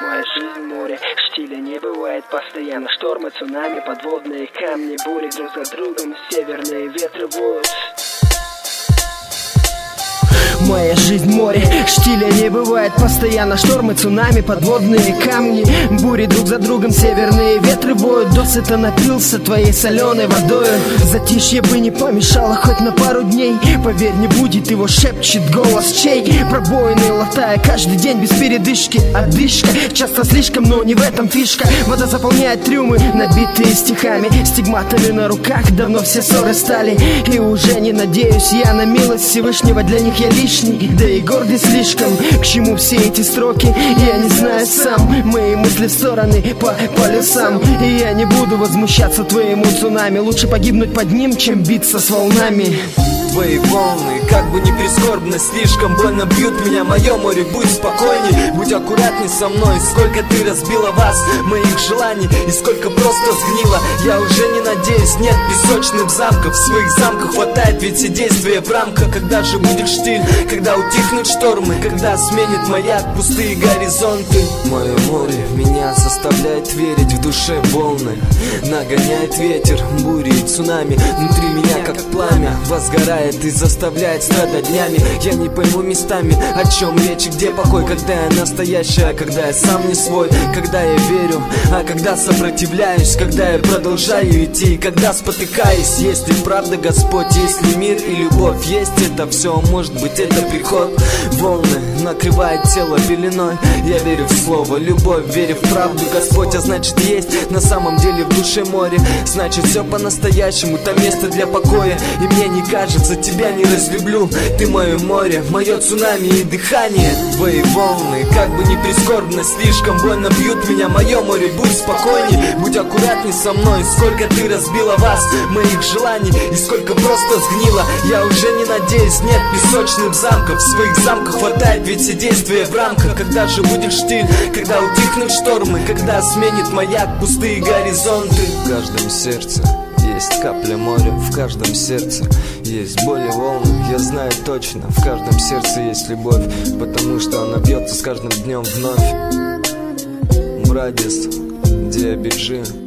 Моя жизнь море, штиля не бывает постоянно. Штормы, цунами, подводные камни, бури друг за другом, северные ветры воют. Моя жизнь море, штиля не бывает постоянно. Штормы, цунами, подводные камни, бури друг за другом, северные ветры воют. Досыта напился твоей соленой водою. Затишье бы не помешало хоть на пару дней. Поверь, не будет его, шепчет голос чей. Пробоины латая каждый день без передышки. Одышка, часто слишком, но не в этом фишка. Вода заполняет трюмы, набитые стихами. Стигматами на руках давно все ссоры стали. И уже не надеюсь я на милость Всевышнего, для них я лишний. Да и гордый слишком, к чему все эти строки, я не знаю сам. Мои мысли в стороны по полюсам. И я не буду возмущаться твоему цунами. Лучше погибнуть под ним, чем биться с волнами. Твои волны, как бы ни прискорбно, слишком больно бьют меня. Мое море, будь спокойней, будь аккуратней со мной. Сколько ты разбила вас, моих желаний, и сколько просто сгнило. Я уже не надеюсь, нет песочных замков. В своих замках хватает ведь все действия в рамках. Когда же будет штиль, когда утихнут штормы, когда сменит маяк пустые горизонты. Мое море меня заставляет верить, в душе волны нагоняет ветер, бури и цунами. Внутри меня как пламя возгорает и заставляет страдать днями. Я не пойму местами, о чем речь и где покой. Когда я настоящая, когда я сам не свой. Когда я верю, а когда сопротивляюсь. Когда я продолжаю идти, и когда спотыкаюсь. Если правда Господь, если мир и любовь есть, это все, может быть, это приход. Волны накрывает тело пеленой. Я верю в слово любовь, верю в правду Господь, а значит есть на самом деле в душе море. Значит все по-настоящему, там место для покоя. И мне не кажется, тебя не разлюблю. Ты мое море, мое цунами и дыхание. Твои волны, как бы ни прискорбно, слишком больно бьют меня. Мое море, будь спокойней, будь аккуратней со мной. Сколько ты разбила вас, моих желаний, и сколько просто сгнило. Я уже не надеюсь, нет песочных замков. В своих замках хватает ведь все действия в рамках. Когда же будет штиль, когда утихнут штормы, когда сменит маяк пустые горизонты. В каждом сердце есть капля моря, в каждом сердце есть боль и волны. Я знаю точно, в каждом сердце есть любовь, потому что она бьется с каждым днем вновь. Мрадис, Диабиджи.